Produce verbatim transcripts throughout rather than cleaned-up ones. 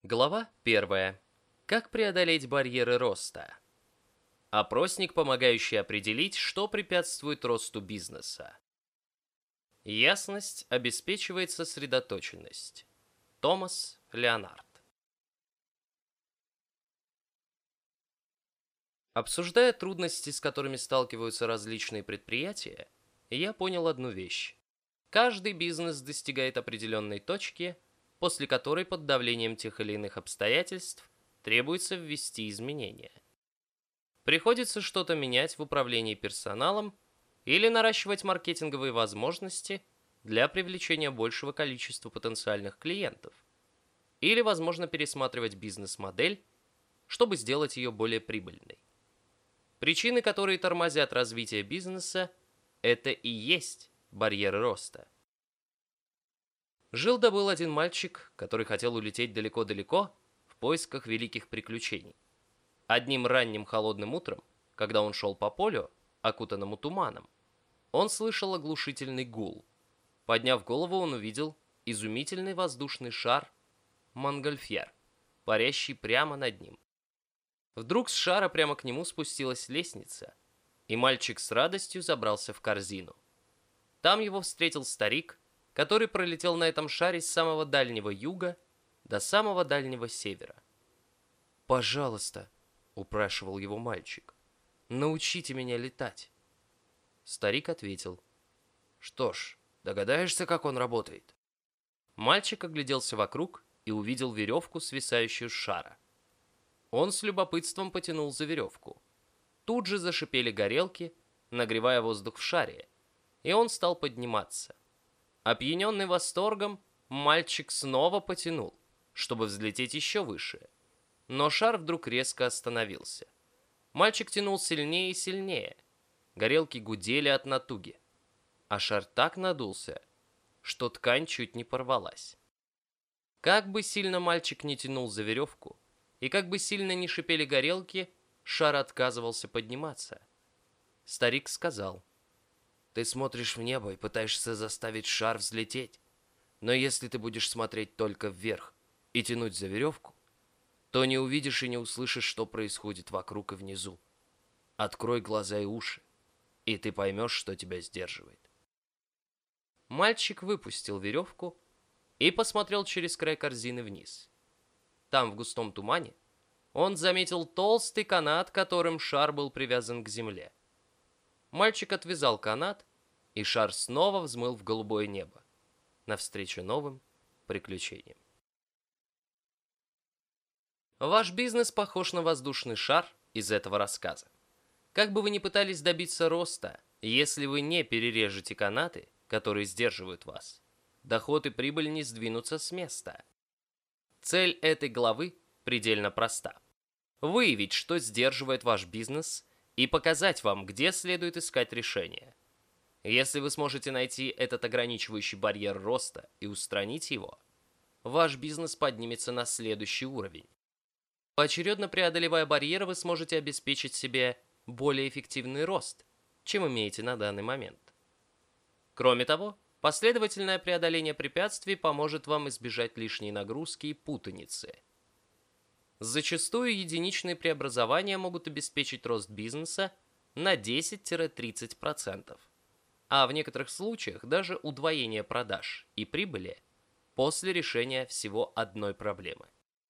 Глава первая. Как преодолеть барьеры роста? Опросник, помогающий определить, что препятствует росту бизнеса. Ясность обеспечивает сосредоточенность. Томас Леонард. Обсуждая трудности, с которыми сталкиваются различные предприятия, я понял одну вещь. Каждый бизнес достигает определенной точки, после которой под давлением тех или иных обстоятельств требуется ввести изменения. Приходится что-то менять в управлении персоналом или наращивать маркетинговые возможности для привлечения большего количества потенциальных клиентов. Или, возможно, пересматривать бизнес-модель, чтобы сделать ее более прибыльной. Причины, которые тормозят развитие бизнеса, это и есть барьеры роста. Жил да был один мальчик, который хотел улететь далеко-далеко в поисках великих приключений. Одним ранним холодным утром, когда он шел по полю, окутанному туманом, он слышал оглушительный гул. Подняв голову, он увидел изумительный воздушный шар Монгольфьер, парящий прямо над ним. Вдруг с шара прямо к нему спустилась лестница, и мальчик с радостью забрался в корзину. Там его встретил старик, который пролетел на этом шаре с самого дальнего юга до самого дальнего севера. «Пожалуйста», — упрашивал его мальчик, — «научите меня летать». Старик ответил: «Что ж, догадаешься, как он работает?» Мальчик огляделся вокруг и увидел веревку, свисающую с шара. Он с любопытством потянул за веревку. Тут же зашипели горелки, нагревая воздух в шаре, и он стал подниматься. Опьяненный восторгом, мальчик снова потянул, чтобы взлететь еще выше. Но шар вдруг резко остановился. Мальчик тянул сильнее и сильнее. Горелки гудели от натуги. А шар так надулся, что ткань чуть не порвалась. Как бы сильно мальчик не тянул за веревку, и как бы сильно не шипели горелки, шар отказывался подниматься. Старик сказал: «Ты смотришь в небо и пытаешься заставить шар взлететь. Но если ты будешь смотреть только вверх и тянуть за веревку, то не увидишь и не услышишь, что происходит вокруг и внизу. Открой глаза и уши, и ты поймешь, что тебя сдерживает». Мальчик выпустил веревку и посмотрел через край корзины вниз. Там, в густом тумане, он заметил толстый канат, которым шар был привязан к земле. Мальчик отвязал канат, и шар снова взмыл в голубое небо, навстречу новым приключениям. Ваш бизнес похож на воздушный шар из этого рассказа. Как бы вы ни пытались добиться роста, если вы не перережете канаты, которые сдерживают вас, доход и прибыль не сдвинутся с места. Цель этой главы предельно проста. Выявить, что сдерживает ваш бизнес, и показать вам, где следует искать решение. Если вы сможете найти этот ограничивающий барьер роста и устранить его, ваш бизнес поднимется на следующий уровень. Поочередно преодолевая барьеры, вы сможете обеспечить себе более эффективный рост, чем имеете на данный момент. Кроме того, последовательное преодоление препятствий поможет вам избежать лишней нагрузки и путаницы. Зачастую единичные преобразования могут обеспечить рост бизнеса на десять-тридцать процентов, а в некоторых случаях даже удвоение продаж и прибыли после решения всего одной проблемы.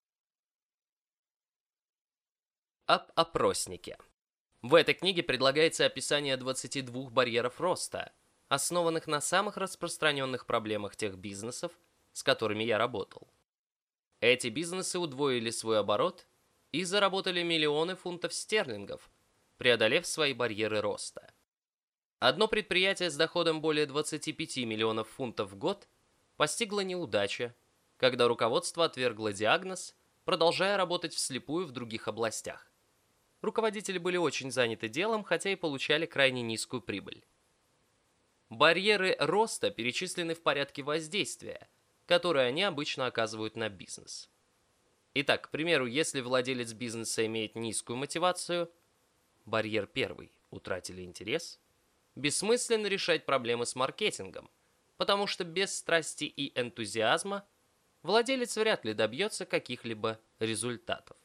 Об опроснике. В этой книге предлагается описание двадцати двух барьеров роста, основанных на самых распространенных проблемах тех бизнесов, с которыми я работал. Эти бизнесы удвоили свой оборот и заработали миллионы фунтов стерлингов, преодолев свои барьеры роста. Одно предприятие с доходом более двадцати пяти миллионов фунтов в год постигла неудача, когда руководство отвергло диагноз, продолжая работать вслепую в других областях. Руководители были очень заняты делом, хотя и получали крайне низкую прибыль. Барьеры роста перечислены в порядке воздействия, которые они обычно оказывают на бизнес. Итак, к примеру, если владелец бизнеса имеет низкую мотивацию, барьер первый – утратили интерес, бессмысленно решать проблемы с маркетингом, потому что без страсти и энтузиазма владелец вряд ли добьется каких-либо результатов.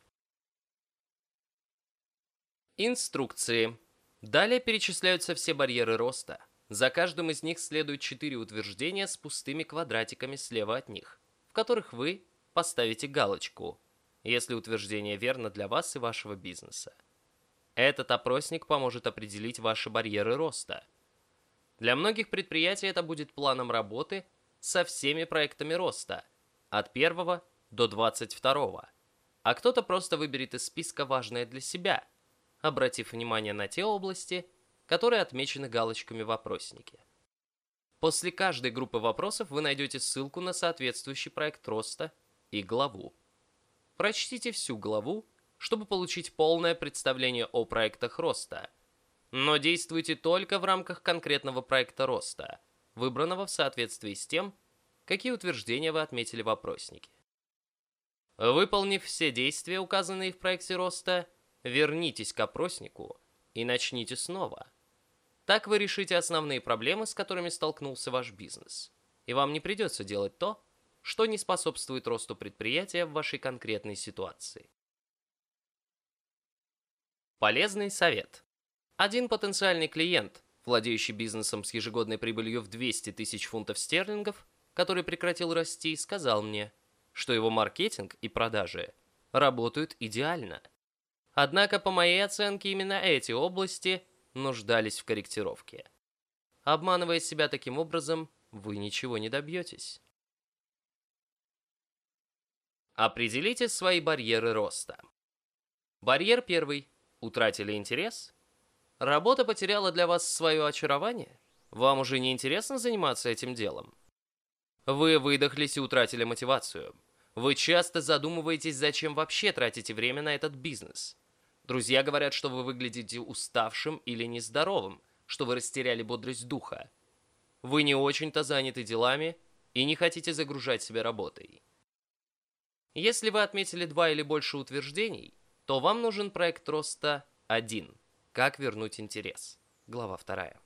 Инструкции. Далее перечисляются все барьеры роста. За каждым из них следуют четыре утверждения с пустыми квадратиками слева от них, в которых вы поставите галочку, если утверждение верно для вас и вашего бизнеса. Этот опросник поможет определить ваши барьеры роста. Для многих предприятий это будет планом работы со всеми проектами роста, от первого до двадцать второго, а кто-то просто выберет из списка важное для себя, обратив внимание на те области, которые отмечены галочками в опроснике. После каждой группы вопросов вы найдете ссылку на соответствующий проект роста и главу. Прочтите всю главу, чтобы получить полное представление о проектах роста, но действуйте только в рамках конкретного проекта роста, выбранного в соответствии с тем, какие утверждения вы отметили в опроснике. Выполнив все действия, указанные в проекте роста, вернитесь к опроснику и начните снова. Так вы решите основные проблемы, с которыми столкнулся ваш бизнес, и вам не придется делать то, что не способствует росту предприятия в вашей конкретной ситуации. Полезный совет. Один потенциальный клиент, владеющий бизнесом с ежегодной прибылью в двести тысяч фунтов стерлингов, который прекратил расти, сказал мне, что его маркетинг и продажи работают идеально. Однако, по моей оценке, именно эти области нуждались в корректировке. Обманывая себя таким образом, вы ничего не добьетесь. Определите свои барьеры роста. Барьер первый. Утратили интерес? Работа потеряла для вас свое очарование? Вам уже не интересно заниматься этим делом? Вы выдохлись и утратили мотивацию. Вы часто задумываетесь, зачем вообще тратите время на этот бизнес. Друзья говорят, что вы выглядите уставшим или нездоровым, что вы растеряли бодрость духа. Вы не очень-то заняты делами и не хотите загружать себя работой. Если вы отметили два или больше утверждений, то вам нужен проект роста один. Как вернуть интерес? Глава вторая.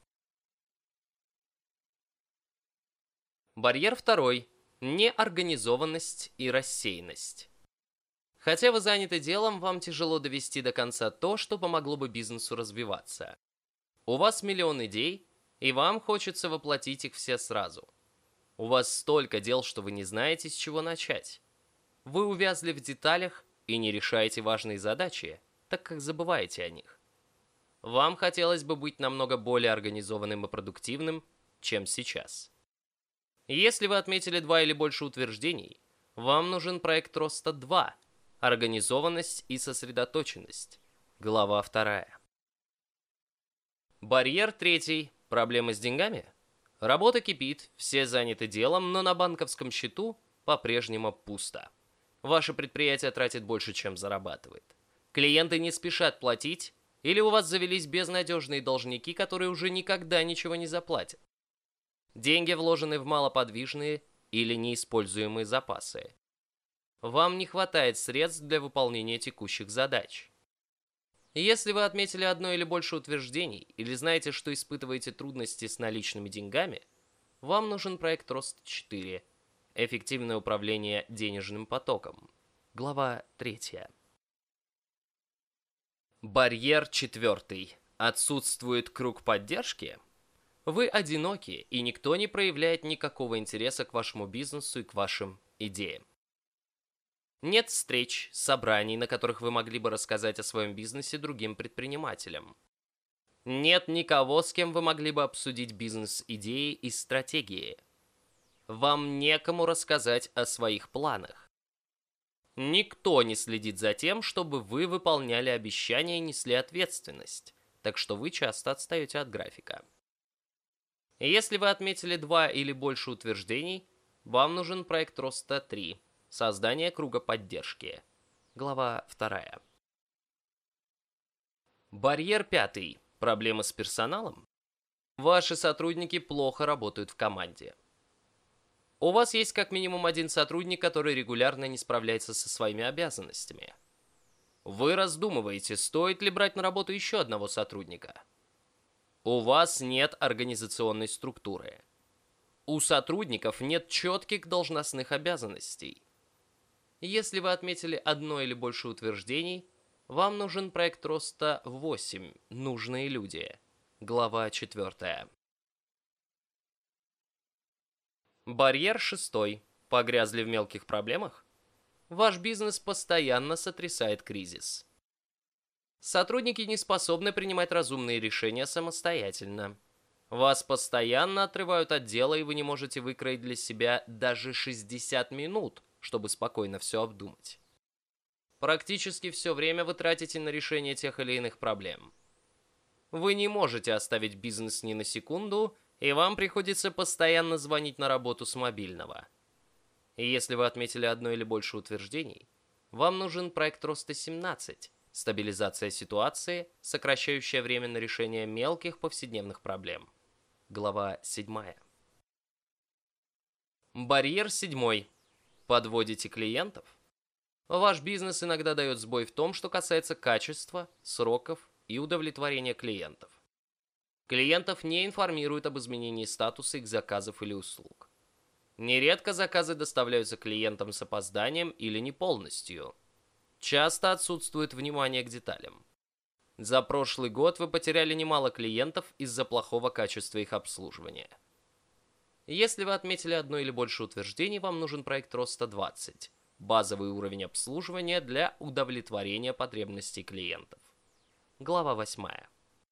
Барьер второй. Неорганизованность и рассеянность. Хотя вы заняты делом, вам тяжело довести до конца то, что помогло бы бизнесу развиваться. У вас миллион идей, и вам хочется воплотить их все сразу. У вас столько дел, что вы не знаете, с чего начать. Вы увязли в деталях и не решаете важные задачи, так как забываете о них. Вам хотелось бы быть намного более организованным и продуктивным, чем сейчас. Если вы отметили два или больше утверждений, вам нужен проект роста два. Организованность и сосредоточенность. Глава вторая. Барьер третий. Проблемы с деньгами? Работа кипит, все заняты делом, но на банковском счету по-прежнему пусто. Ваше предприятие тратит больше, чем зарабатывает. Клиенты не спешат платить, или у вас завелись безнадежные должники, которые уже никогда ничего не заплатят. Деньги вложены в малоподвижные или неиспользуемые запасы. Вам не хватает средств для выполнения текущих задач. Если вы отметили одно или больше утверждений, или знаете, что испытываете трудности с наличными деньгами, вам нужен проект роста четыре. Эффективное управление денежным потоком. Глава третья. Барьер четвертый. Отсутствует круг поддержки? Вы одиноки, и никто не проявляет никакого интереса к вашему бизнесу и к вашим идеям. Нет встреч, собраний, на которых вы могли бы рассказать о своем бизнесе другим предпринимателям. Нет никого, с кем вы могли бы обсудить бизнес-идеи и стратегии. Вам некому рассказать о своих планах. Никто не следит за тем, чтобы вы выполняли обещания и несли ответственность, так что вы часто отстаете от графика. Если вы отметили два или больше утверждений, вам нужен проект роста три. Создание круга поддержки. Глава вторая. Барьер пятый. Проблемы с персоналом? Ваши сотрудники плохо работают в команде. У вас есть как минимум один сотрудник, который регулярно не справляется со своими обязанностями. Вы раздумываете, стоит ли брать на работу еще одного сотрудника. У вас нет организационной структуры. У сотрудников нет четких должностных обязанностей. Если вы отметили одно или больше утверждений, вам нужен проект роста восемь. Нужные люди. Глава четвертая. Барьер шестой. Погрязли в мелких проблемах? Ваш бизнес постоянно сотрясает кризис. Сотрудники не способны принимать разумные решения самостоятельно. Вас постоянно отрывают от дела, и вы не можете выкроить для себя даже шестьдесят минут, чтобы спокойно все обдумать. Практически все время вы тратите на решение тех или иных проблем. Вы не можете оставить бизнес ни на секунду, и вам приходится постоянно звонить на работу с мобильного. И если вы отметили одно или больше утверждений, вам нужен проект роста семнадцать. Стабилизация ситуации, сокращающая время на решение мелких повседневных проблем. Глава седьмая. Барьер седьмой. Подводите клиентов? Ваш бизнес иногда дает сбой в том, что касается качества, сроков и удовлетворения клиентов. Клиентов не информируют об изменении статуса их заказов или услуг. Нередко заказы доставляются клиентам с опозданием или не полностью. Часто отсутствует внимание к деталям. За прошлый год вы потеряли немало клиентов из-за плохого качества их обслуживания. Если вы отметили одно или больше утверждений, вам нужен проект роста двадцать. Базовый уровень обслуживания для удовлетворения потребностей клиентов. Глава восьмая.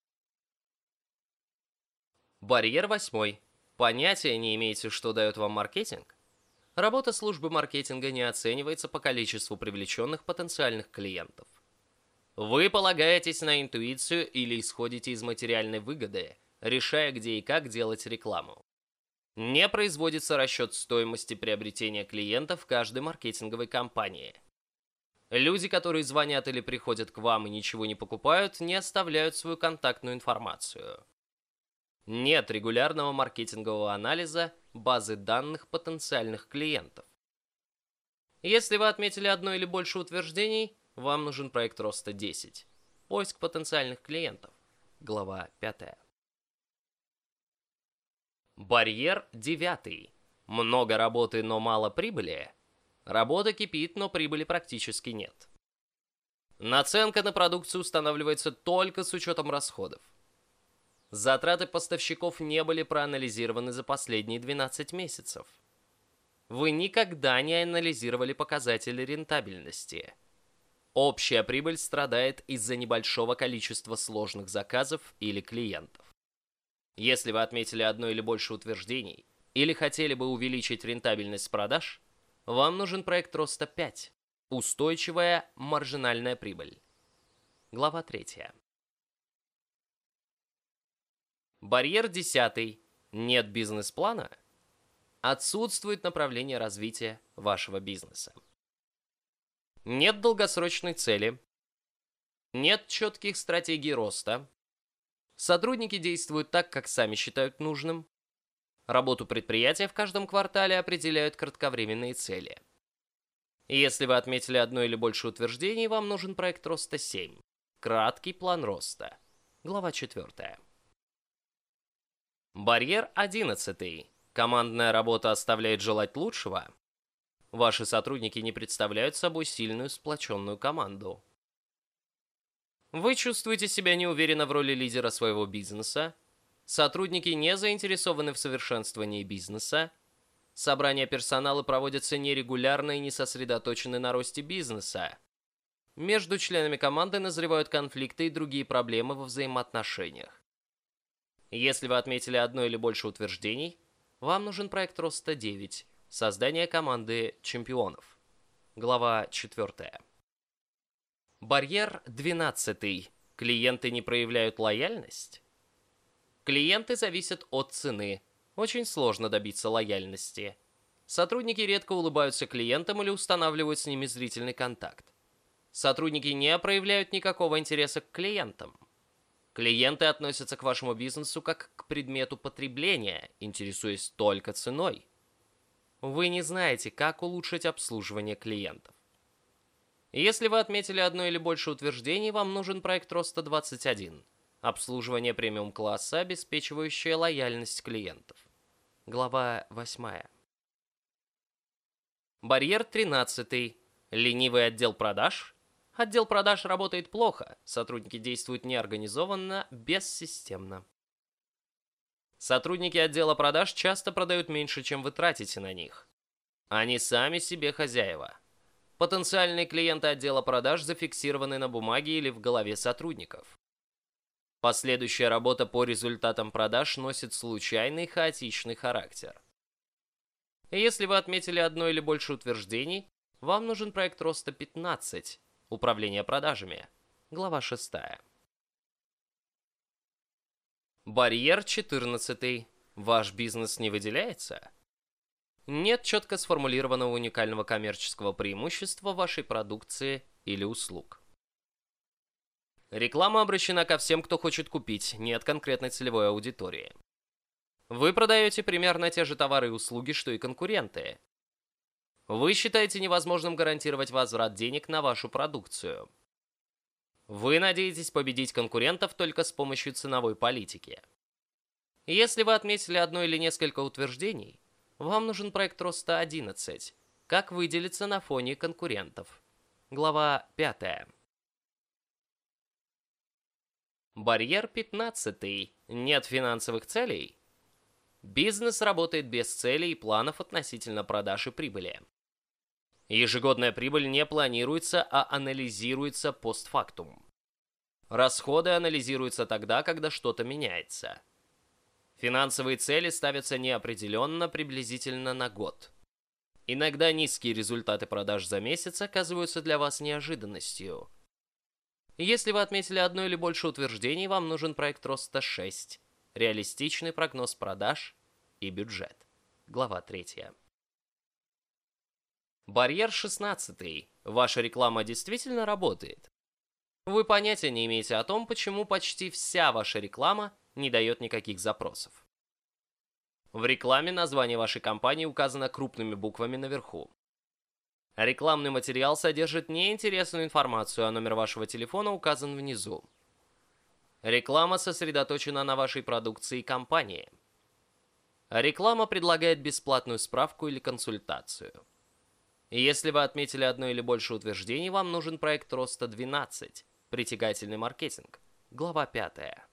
Барьер восьмой. Понятия не имеете, что дает вам маркетинг? Работа службы маркетинга не оценивается по количеству привлеченных потенциальных клиентов. Вы полагаетесь на интуицию или исходите из материальной выгоды, решая, где и как делать рекламу. Не производится расчет стоимости приобретения клиентов в каждой маркетинговой кампании. Люди, которые звонят или приходят к вам и ничего не покупают, не оставляют свою контактную информацию. Нет регулярного маркетингового анализа базы данных потенциальных клиентов. Если вы отметили одно или больше утверждений, вам нужен проект роста десять. Поиск потенциальных клиентов. Глава пятая. Барьер девятый. Много работы, но мало прибыли. Работа кипит, но прибыли практически нет. Наценка на продукцию устанавливается только с учетом расходов. Затраты поставщиков не были проанализированы за последние двенадцать месяцев. Вы никогда не анализировали показатели рентабельности. Общая прибыль страдает из-за небольшого количества сложных заказов или клиентов. Если вы отметили одно или больше утверждений, или хотели бы увеличить рентабельность продаж, вам нужен проект роста пять. Устойчивая маржинальная прибыль. Глава третья. Барьер десятый. Нет бизнес-плана? Отсутствует направление развития вашего бизнеса. Нет долгосрочной цели. Нет четких стратегий роста. Сотрудники действуют так, как сами считают нужным. Работу предприятия в каждом квартале определяют кратковременные цели. Если вы отметили одно или больше утверждений, вам нужен проект роста семь. Краткий план роста. Глава четвертая. Барьер одиннадцатый. Командная работа оставляет желать лучшего. Ваши сотрудники не представляют собой сильную сплоченную команду. Вы чувствуете себя неуверенно в роли лидера своего бизнеса. Сотрудники не заинтересованы в совершенствовании бизнеса. Собрания персонала проводятся нерегулярно и не сосредоточены на росте бизнеса. Между членами команды назревают конфликты и другие проблемы во взаимоотношениях. Если вы отметили одно или больше утверждений, вам нужен проект роста девять. Создание команды чемпионов. Глава четвертая. Барьер двенадцатый. Клиенты не проявляют лояльность? Клиенты зависят от цены. Очень сложно добиться лояльности. Сотрудники редко улыбаются клиентам или устанавливают с ними зрительный контакт. Сотрудники не проявляют никакого интереса к клиентам. Клиенты относятся к вашему бизнесу как к предмету потребления, интересуясь только ценой. Вы не знаете, как улучшить обслуживание клиентов. Если вы отметили одно или больше утверждений, вам нужен проект роста двадцать один. Обслуживание премиум-класса, обеспечивающее лояльность клиентов. Глава восьмая. Барьер тринадцатый. Ленивый отдел продаж? Отдел продаж работает плохо, сотрудники действуют неорганизованно, бессистемно. Сотрудники отдела продаж часто продают меньше, чем вы тратите на них. Они сами себе хозяева. Потенциальные клиенты отдела продаж зафиксированы на бумаге или в голове сотрудников. Последующая работа по результатам продаж носит случайный, хаотичный характер. Если вы отметили одно или больше утверждений, вам нужен проект роста пятнадцать. Управление продажами. Глава шестая. Барьер четырнадцатый. Ваш бизнес не выделяется? Нет четко сформулированного уникального коммерческого преимущества вашей продукции или услуг. Реклама обращена ко всем, кто хочет купить, нет конкретной целевой аудитории. Вы продаете примерно те же товары и услуги, что и конкуренты. Вы считаете невозможным гарантировать возврат денег на вашу продукцию. Вы надеетесь победить конкурентов только с помощью ценовой политики. Если вы отметили одно или несколько утверждений, вам нужен проект роста одиннадцать. Как выделиться на фоне конкурентов? Глава пятая. Барьер пятнадцатый. Нет финансовых целей? Бизнес работает без целей и планов относительно продаж и прибыли. Ежегодная прибыль не планируется, а анализируется постфактум. Расходы анализируются тогда, когда что-то меняется. Финансовые цели ставятся неопределенно, приблизительно на год. Иногда низкие результаты продаж за месяц оказываются для вас неожиданностью. Если вы отметили одно или больше утверждений, вам нужен проект роста шесть. Реалистичный прогноз продаж и бюджет. Глава третья. Барьер шестнадцатый. Ваша реклама действительно работает? Вы понятия не имеете о том, почему почти вся ваша реклама не дает никаких запросов. В рекламе название вашей компании указано крупными буквами наверху. Рекламный материал содержит неинтересную информацию, а номер вашего телефона указан внизу. Реклама сосредоточена на вашей продукции и компании. Реклама предлагает бесплатную справку или консультацию. Если вы отметили одно или больше утверждений, вам нужен проект роста двенадцать. Притягательный маркетинг. Глава пятая.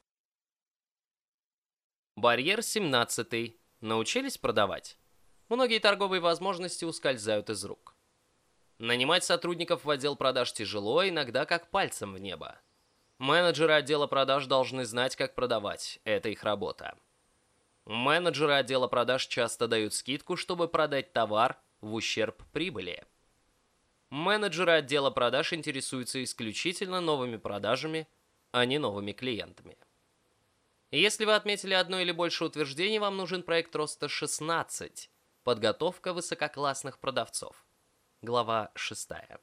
Барьер семнадцатый. Научились продавать? Многие торговые возможности ускользают из рук. Нанимать сотрудников в отдел продаж тяжело, иногда как пальцем в небо. Менеджеры отдела продаж должны знать, как продавать. Это их работа. Менеджеры отдела продаж часто дают скидку, чтобы продать товар в ущерб прибыли. Менеджеры отдела продаж интересуются исключительно новыми продажами, а не новыми клиентами. Если вы отметили одно или больше утверждений, вам нужен проект роста шестнадцать. Подготовка высококлассных продавцов. Глава шестая.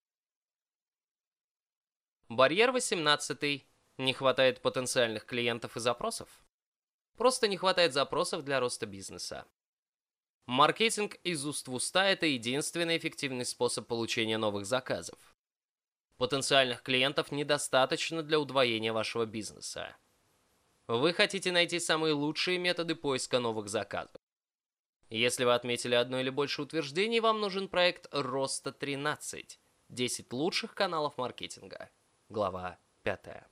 Барьер восемнадцатый. Не хватает потенциальных клиентов и запросов? Просто не хватает запросов для роста бизнеса. Маркетинг из уст в уста – это единственный эффективный способ получения новых заказов. Потенциальных клиентов недостаточно для удвоения вашего бизнеса. Вы хотите найти самые лучшие методы поиска новых заказов. Если вы отметили одно или больше утверждений, вам нужен проект роста тринадцать. десять лучших каналов маркетинга. Глава пятая.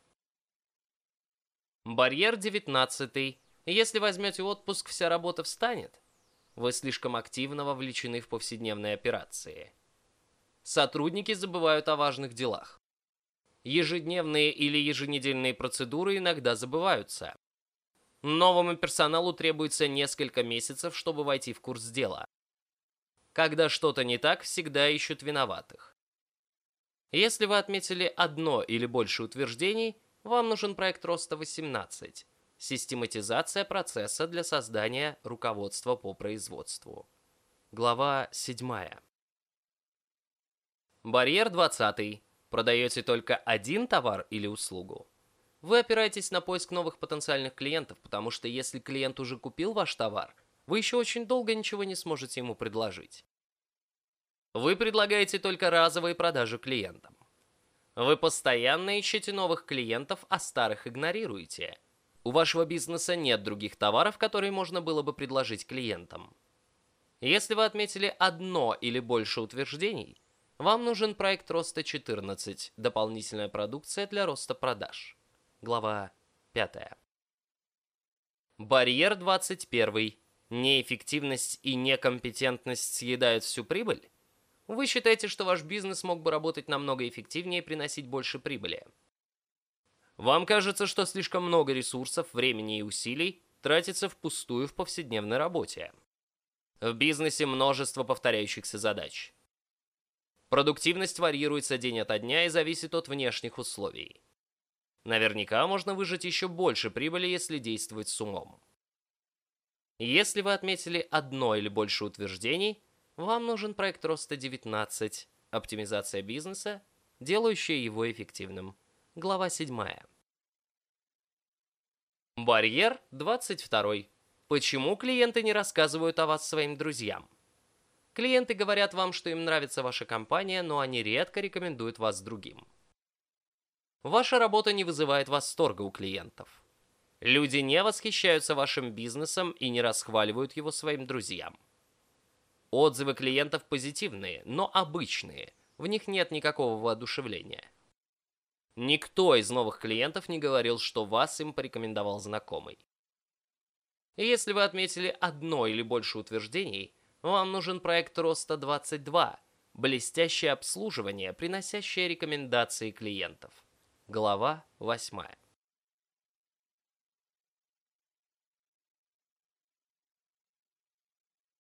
Барьер девятнадцатый. Если возьмете отпуск, вся работа встанет. Вы слишком активно вовлечены в повседневные операции. Сотрудники забывают о важных делах. Ежедневные или еженедельные процедуры иногда забываются. Новому персоналу требуется несколько месяцев, чтобы войти в курс дела. Когда что-то не так, всегда ищут виноватых. Если вы отметили одно или больше утверждений, вам нужен проект роста восемнадцать. Систематизация процесса для создания руководства по производству. Глава седьмая. Барьер двадцатый. Продаете только один товар или услугу? Вы опираетесь на поиск новых потенциальных клиентов, потому что если клиент уже купил ваш товар, вы еще очень долго ничего не сможете ему предложить. Вы предлагаете только разовые продажи клиентам. Вы постоянно ищете новых клиентов, а старых игнорируете. У вашего бизнеса нет других товаров, которые можно было бы предложить клиентам. Если вы отметили одно или больше утверждений, Вам нужен проект роста четырнадцать, дополнительная продукция для роста продаж. Глава пятая. Барьер двадцать один. Неэффективность и некомпетентность съедают всю прибыль? Вы считаете, что ваш бизнес мог бы работать намного эффективнее и приносить больше прибыли? Вам кажется, что слишком много ресурсов, времени и усилий тратится впустую в повседневной работе. В бизнесе множество повторяющихся задач. Продуктивность варьируется день ото дня и зависит от внешних условий. Наверняка можно выжать еще больше прибыли, если действовать с умом. Если вы отметили одно или больше утверждений, вам нужен проект роста девятнадцать, оптимизация бизнеса, делающая его эффективным. Глава седьмая. Барьер двадцать два. Почему клиенты не рассказывают о вас своим друзьям? Клиенты говорят вам, что им нравится ваша компания, но они редко рекомендуют вас другим. Ваша работа не вызывает восторга у клиентов. Люди не восхищаются вашим бизнесом и не расхваливают его своим друзьям. Отзывы клиентов позитивные, но обычные, в них нет никакого воодушевления. Никто из новых клиентов не говорил, что вас им порекомендовал знакомый. И если вы отметили одно или больше утверждений, вам нужен проект роста двадцать два, блестящее обслуживание, приносящее рекомендации клиентов. Глава восьмая.